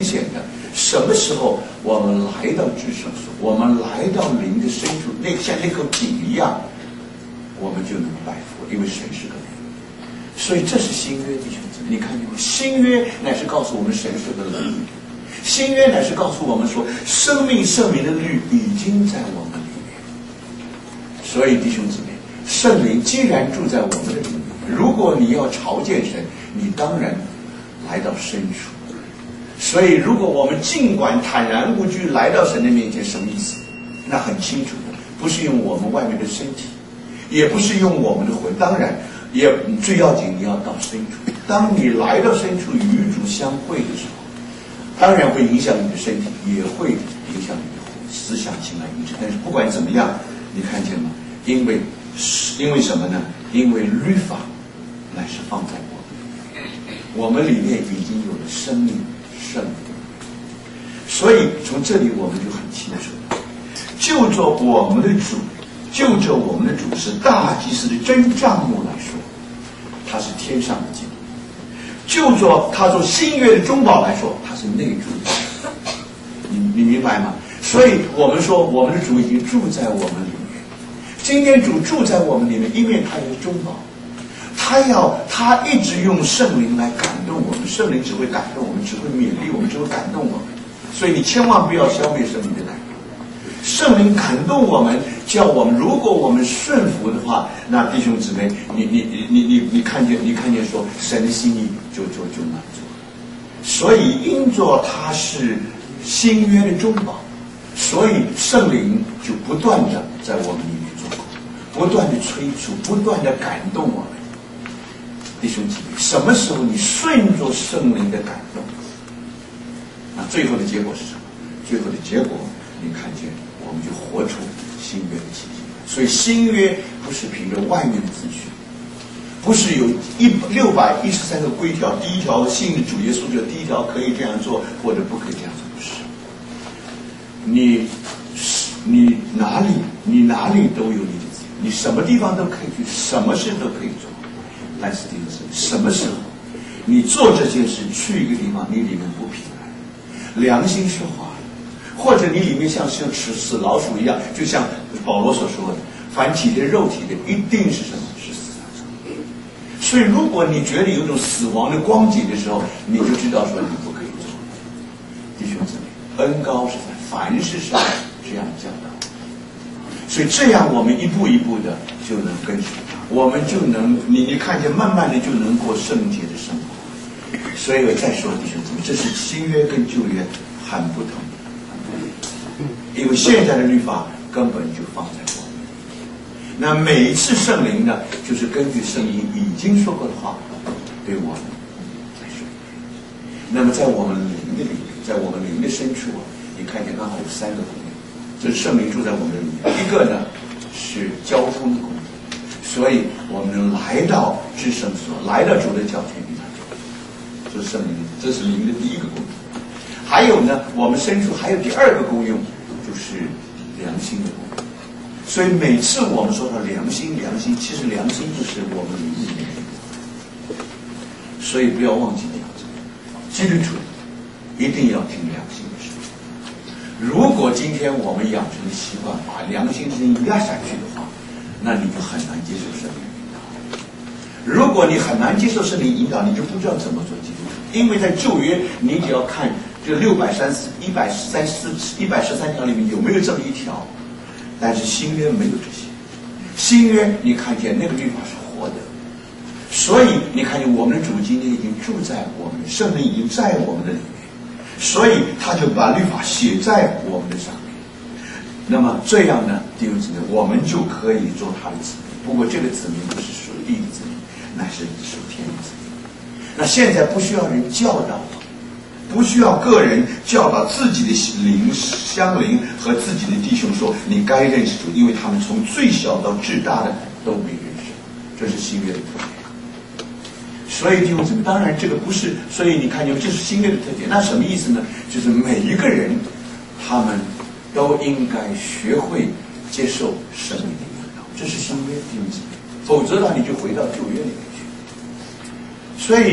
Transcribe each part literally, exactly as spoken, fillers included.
显的，什么时候我们来到至圣所，我们来到灵的深处，那像那口井一样，我们就能拜佛，因为神是个灵。所以这是新约，弟兄姊妹，你看见吗？新约乃是告诉我们神是个灵，新约乃是告诉我们说，生命圣灵的律已经在我们里面。所以弟兄姊妹，圣灵既然住在我们的里面，如果你要朝见神，你当然来到深处。所以如果我们尽管坦然无惧来到神的面前，什么意思？那很清楚的，不是用我们外面的身体，也不是用我们的魂，当然也最要紧你要到深处。当你来到深处与主相会的时候，当然会影响你的身体，也会影响你的魂，思想情感意志。但是不管怎么样，你看见吗？因为因为什么呢？因为律法乃是放在我们，我们里面已经有了生命圣灵，所以从这里我们就很清楚，就着我们的主，就着我们的主是大祭司的真帐幕来说，他是天上的基督；就着他做新约的中保来说，他是内住的。你你明白吗？所以我们说，我们的主已经住在我们里面。今天主住在我们里面，因为他是中保。他要他一直用圣灵来感动我们，圣灵只会感动我们，只会勉励我们，只会感动我们。所以你千万不要消灭圣灵的感动。圣灵感动我们，叫我们，如果我们顺服的话，那弟兄姊妹，你你你你你你看见你看见说神的心意就就就满足了。所以因着他是新约的中保，所以圣灵就不断的在我们里面做工，不断的催促，不断的感动我们。弟兄姐妹，什么时候你顺着圣灵的感动，那最后的结果是什么？最后的结果，你看见我们就活出新约的气息。所以新约不是凭着外面的资讯，不是有一六百一十三个规条，第一条信主耶稣就第一条可以这样做，或者不可以这样做，不是。你你哪里你哪里都有你的自由，你什么地方都可以去，什么事都可以做。但是这个是什么时候你做这件事，去一个地方你里面不平安，良心说话了，或者你里面像像吃死老鼠一样，就像保罗所说的，凡体贴肉体的一定是什么？是死的。所以如果你觉得有一种死亡的光景的时候，你就知道说你不可以做。弟兄姊妹，恩膏是在凡事上这样教导，所以这样我们一步一步的就能跟随他，我们就能你你看见慢慢的就能过圣洁的生活。所以我再说弟兄姊妹，这是新约跟旧约很不同的，因为现在的律法根本就放在我们。那每一次圣灵呢，就是根据圣灵已经说过的话对我们来说。那么在我们灵的里面，在我们灵的深处啊，你看见刚好有三个功能，这是圣灵住在我们的里面。一个呢是交通的功能，所以我们能来到至圣所，来到主的脚前与他交通，这是圣灵，这是灵的第一个功能。还有呢，我们深处还有第二个功用，就是良心的功能。所以每次我们说到良心，良心其实良心就是我们灵里面的。所以不要忘记这样子，基督徒一定要听良心的声音。如果今天我们养成的习惯把良心之音压下去的话，那你就很难接受圣灵引导。如果你很难接受圣灵引导，你就不知道怎么做基督徒。因为在旧约，你只要看这六百三十一百三十一百十三条里面有没有这么一条，但是新约没有这些。新约你看见那个律法是活的，所以你看见我们的主今天已经住在我们，圣灵已经在我们的里面，所以他就把律法写在我们的上面。那么这样呢，弟兄姊妹，我们就可以做他的子民。不过这个子民不是属地的子民，乃是属天的子民。那现在不需要人教导，不需要个人教导自己的邻相邻和自己的弟兄说你该认识主，因为他们从最小到至大的都没认识。这是新约的特点。所以弟兄姊妹，当然这个不是，所以你看见这是新约的特点。那什么意思呢？就是每一个人他们都应该学会接受圣灵的引导，这是新约弟兄姊妹，否则呢你就回到旧约里面去。所以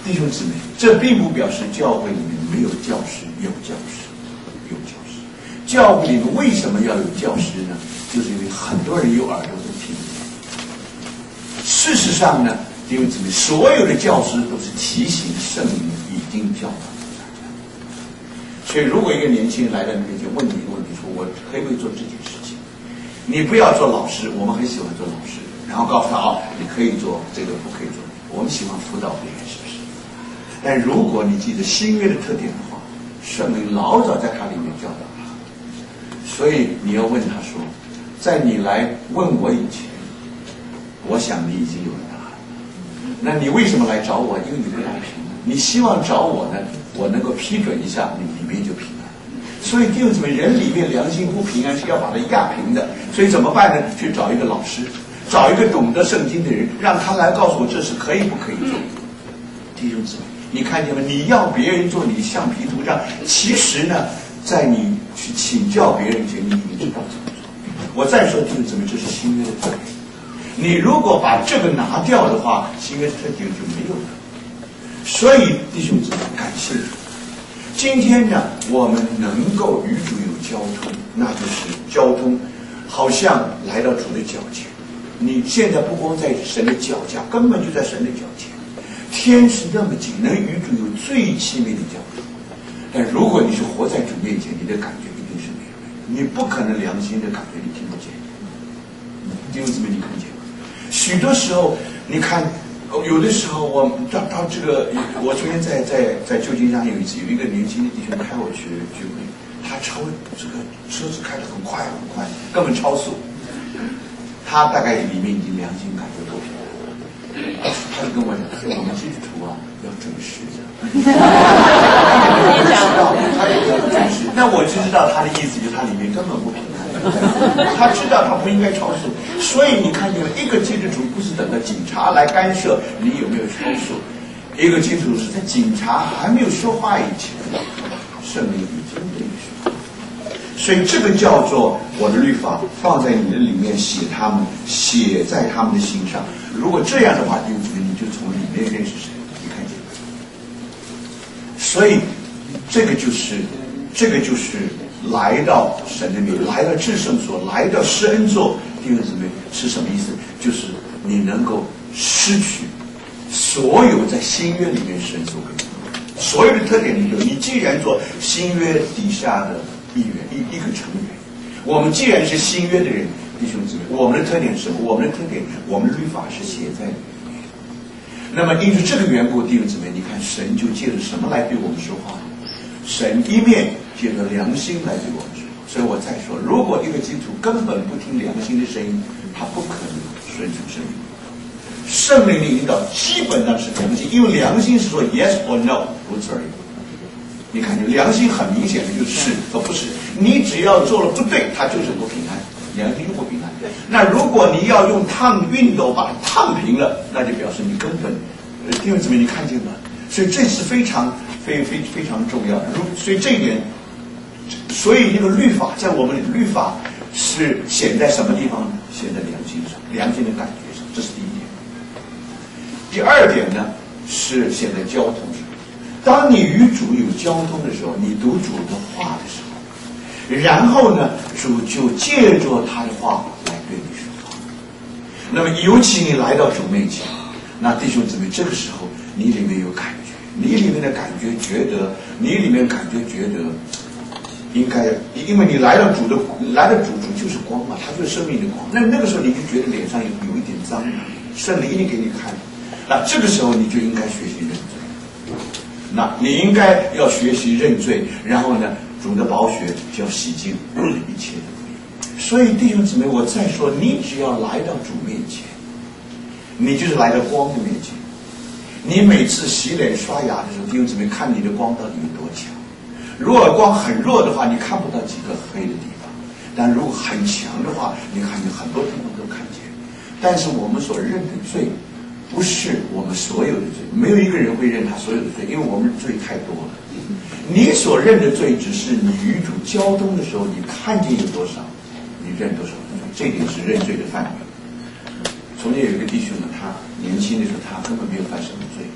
弟兄姊妹，这并不表示教会里面没有教师，有教师，有教师。教会里面为什么要有教师呢？就是因为很多人有耳朵都听不见。事实上呢，弟兄姊妹，所有的教师都是提醒圣灵已经教导大家。所以，如果一个年轻人来到你面前问你一个问题，说我可不可以做这件事情？你不要做老师，我们很喜欢做老师，然后告诉他啊、哦，你可以做这个，不可以做。我们喜欢辅导别人，是不是？但如果你记得新约的特点的话，圣灵老早在它里面教导他，所以你要问他说，在你来问我以前，我想你已经有了答案。那你为什么来找我？因为你不要评论，你希望找我呢，我能够批准一下，你里面就平安。所以弟兄姊妹，人里面良心不平安是要把它压平的，所以怎么办呢？去找一个老师，找一个懂得圣经的人，让他来告诉我这是可以不可以做。弟兄姊妹，你看见吗？你要别人做你橡皮图章，其实呢，在你去请教别人前，你已经知道怎么做。我再说，弟兄姊妹，这是新约的特点。你如果把这个拿掉的话，新约特点就没有了。所以，弟兄姊妹，感谢主。今天呢，我们能够与主有交通，那就是交通，好像来到主的脚前。你现在不光在神的脚下，根本就在神的脚前。天是那么近，能与主有最亲密的交通。但如果你是活在主面前，你的感觉一定是没有的，你不可能良心的感觉你听不见。弟兄姊妹，你看见吗？许多时候，你看。有的时候我到到这个，我昨天在在在旧金山有一次，有一个年轻的弟兄开我去聚会，他超这个车子开得很快很快，根本超速。他大概里面已经良心感觉不平了，他就跟我讲，我们基督徒啊要准时的。他知道他要准时，那我就知道他的意思，就是他里面根本不平安。他知道他不应该超速，所以你看见一个基督徒不是等到警察来干涉你有没有超速，一个基督徒是在警察还没有说话以前，圣灵已经对你说。所以这个叫做我的律法放在你的里面，写他们，写在他们的心上。如果这样的话，弟兄姊妹，你就从里面认识神，你看见没？所以这个就是这个就是。来到神的面，来到至圣所，来到施恩座，弟兄姊妹是什么意思？就是你能够失去所有在新约里面神所给你所有的特点里头。你既然做新约底下的一员，一一个成员，我们既然是新约的人，弟兄姊妹，我们的特点是什么？我们的特点，我们的律法是写在里面。那么因为这个缘故，弟兄姊妹，你看神就借着什么来对我们说话？神一面借着良心来对我们说，所以我再说，如果一个基督徒根本不听良心的声音，他不可能顺从圣灵。圣灵的引导基本上是良心，因为良心是说 yes or no， 如此而已。你看，良心很明显的就是是和不是，你只要做了不对，它就是不平安，良心就不平安。那如果你要用烫熨斗把它烫平了，那就表示你根本，弟兄姊妹，你看见吗？所以这是非常。非非非常重要的，如所以这一点，所以那个律法在我们的律法是显在什么地方呢？显在良心上，良心的感觉上，这是第一点。第二点呢是显在交通上。当你与主有交通的时候，你读主的话的时候，然后呢，主就借着他的话来对你说话。那么尤其你来到主面前，那弟兄姊妹，这个时候你里面有感觉。你里面的感觉觉得，你里面感觉觉得，应该，因为你来到主的，来到主主就是光嘛，他就是生命的光。那那个时候你就觉得脸上有有一点脏，圣灵一定给你看。那这个时候你就应该学习认罪。那你应该要学习认罪，然后呢，主的宝血就要洗净一切的不义。所以弟兄姊妹，我再说，你只要来到主面前，你就是来到光的面前。你每次洗脸刷牙的时候，弟兄姊妹看你的光到底有多强。如果光很弱的话，你看不到几个黑的地方；但如果很强的话，你看见很多地方都看见。但是我们所认的罪，不是我们所有的罪，没有一个人会认他所有的罪，因为我们罪太多了。你所认的罪，只是你与主交通的时候，你看见有多少，你认多少的罪，这点是认罪的范围。从前有一个弟兄呢，他年轻的时候他根本没有犯什么罪，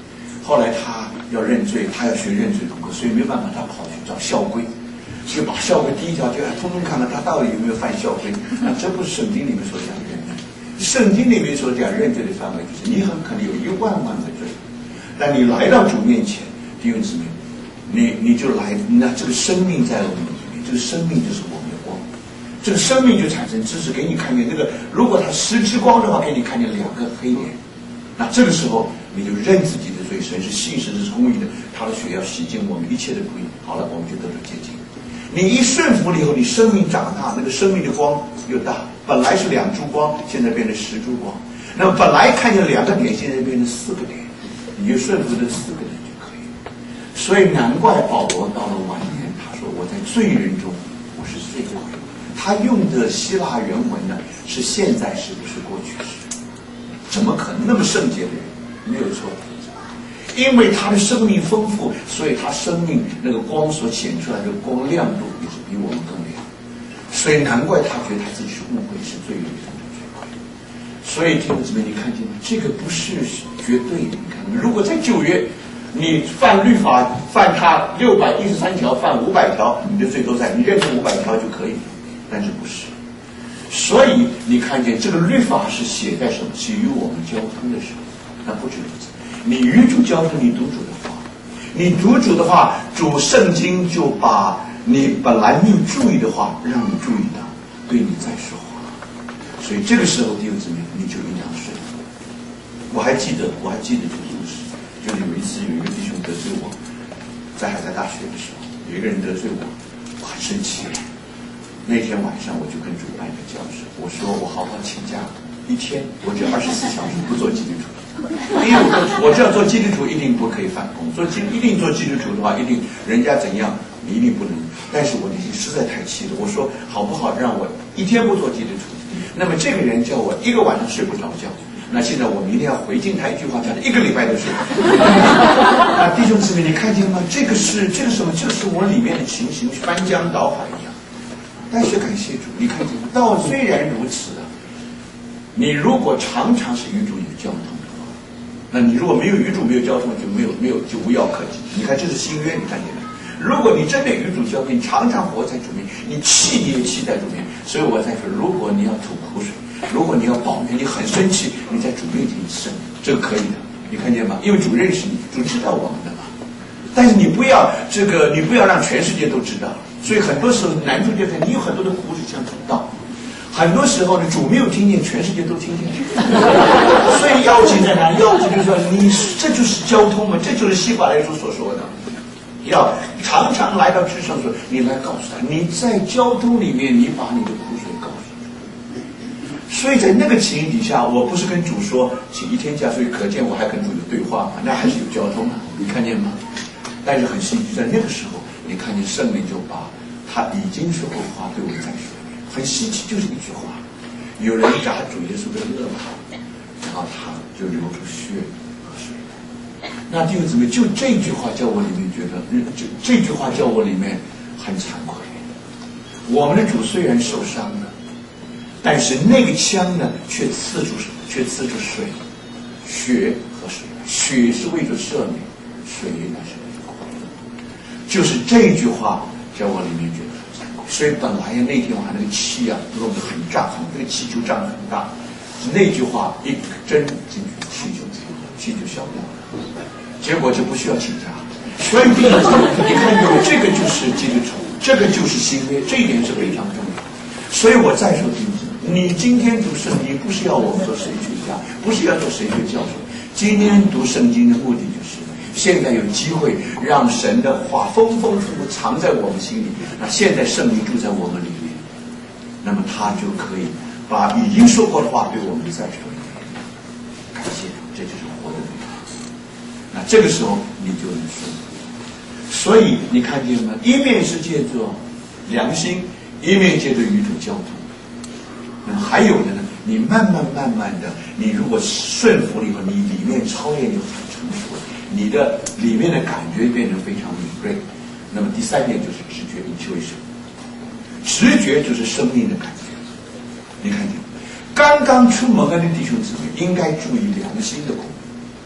后来他要认罪，他要学认罪功课，所以没办法，他跑去找校规，就把校规第一条就要通通看看他到底有没有犯校规。那这不是圣经里面所讲的认罪，圣经里面所讲认罪的范围就是你很可能有一万万个罪，但你来到主面前，弟兄姊妹，你你就来，那这个生命在我们里面，这个生命就是我们的光，这个生命就产生知识，给你看见那个，如果他失之光的话，给你看见两个黑点，那这个时候你就认自己的罪，神是信实的，是公义的，他的血要洗净我们一切的不义。好了，我们就得到洁净。你一顺服了以后，你生命长大，那个生命的光又大，本来是两柱光，现在变成十柱光。那么本来看见两个点，现在变成四个点，你就顺服这四个点就可以。所以难怪保罗到了晚年，他说我在罪人中我是最贵的。他用的希腊原文呢是现在时，不是过去时。怎么可能那么圣洁的人？没有错，因为他的生命丰富，所以他生命那个光所显出来的光亮度也是比我们更亮。所以难怪他觉得他自己是误会，是罪人中的最贵。所以弟兄姊妹，你看见吗？这个不是绝对的。你看，如果在旧约，你犯律法犯他六百一十三条，犯五百条，你的罪都在，你认识五百条就可以了。但是不是？所以你看见这个律法是写在什么？是与我们交通的时候，那不止如此。你与主交通，你读主的话，你读主的话，主圣经就把你本来没有注意的话，让你注意到，对你在说话。所以这个时候，弟兄姊妹，你就应当顺服。我还记得，我还记得这个故事，就是有一次有一个弟兄得罪我，在海财大学的时候，有一个人得罪我，我很生气。那天晚上我就跟主办一个教室，我说我好好请假一天，我这二十四小时不做基督徒，因为我这样做基督徒一定不可以反攻，做基一定做基督徒的话，一定人家怎样你一定不能。但是我内心实在太气了，我说好不好让我一天不做基督徒？那么这个人叫我一个晚上睡不着觉，那现在我明天要回敬他一句话，叫他一个礼拜都睡不着。那弟兄姊妹，你看见吗？这个是这个什么？就是我里面的情形翻江倒海一样。但是感谢主，你看见道虽然如此啊，你如果常常是与主有交通的话，那你如果没有与主没有交通，就没有没有就无药可及。你看这是新约，你看见没？如果你真的与主交通，你常常活在主面，你气你也气在主面。所以我在说，如果你要吐苦水，如果你要抱怨，你很生气，你在主面前生，这个可以的。你看见吗？因为主认识你，主知道我们的嘛。但是你不要这个，你不要让全世界都知道。所以很多时候难处就在你有很多的苦水向主道，很多时候呢主没有听见，全世界都听见。所以要紧在哪里？要紧就是说你这就是交通嘛，这就是希伯来书所说的，要常常来到至上说，你来告诉他，你在交通里面，你把你的苦水告诉主。所以在那个情形底下，我不是跟主说请一天假，所以可见我还跟主有对话嘛，那还是有交通啊，你看见吗？但是很稀奇，在那个时候，你看见圣灵就把他已经说过话对我再说，很稀奇，就是一句话。有人打主耶稣的肋旁，然后他就流出血和水来。那弟兄姊妹，就这句话叫我里面觉得，这这句话叫我里面很惭愧。我们的主虽然受伤了，但是那个枪呢，却刺出什么？却刺出水、血和水来。血是为着赦免，水乃是为了快乐。就是这句话在我里面觉得很惭愧。所以本来呀，那天晚上那个气啊弄得很胀，那个气球胀得很大。那句话一针进去，气就气就消掉了，结果就不需要请假。所以弟兄姊妹，你看有这个就是基督徒，这个就是新约，这一点是非常重要。所以我再说弟兄姊妹，你今天读圣经不是要我们做神学家，不是要做神学教授。今天读圣经的目的就是现在有机会让神的话丰丰富富藏在我们心里，那现在圣灵住在我们里面，那么他就可以把已经说过的话对我们再说一遍。感谢，这就是活的律法。那这个时候你就能顺服。所以你看见吗？一面是借着良心，一面借着与主交通。那还有的呢，你慢慢慢慢的，你如果顺服了以后，你里面操练就很成熟，你的里面的感觉变成非常敏锐。那么第三点就是直觉 intuition， 直觉就是生命的感觉。你看见，刚刚出门的弟兄姊妹应该注意良心的功能，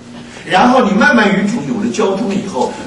然后你慢慢与主有了交通以后，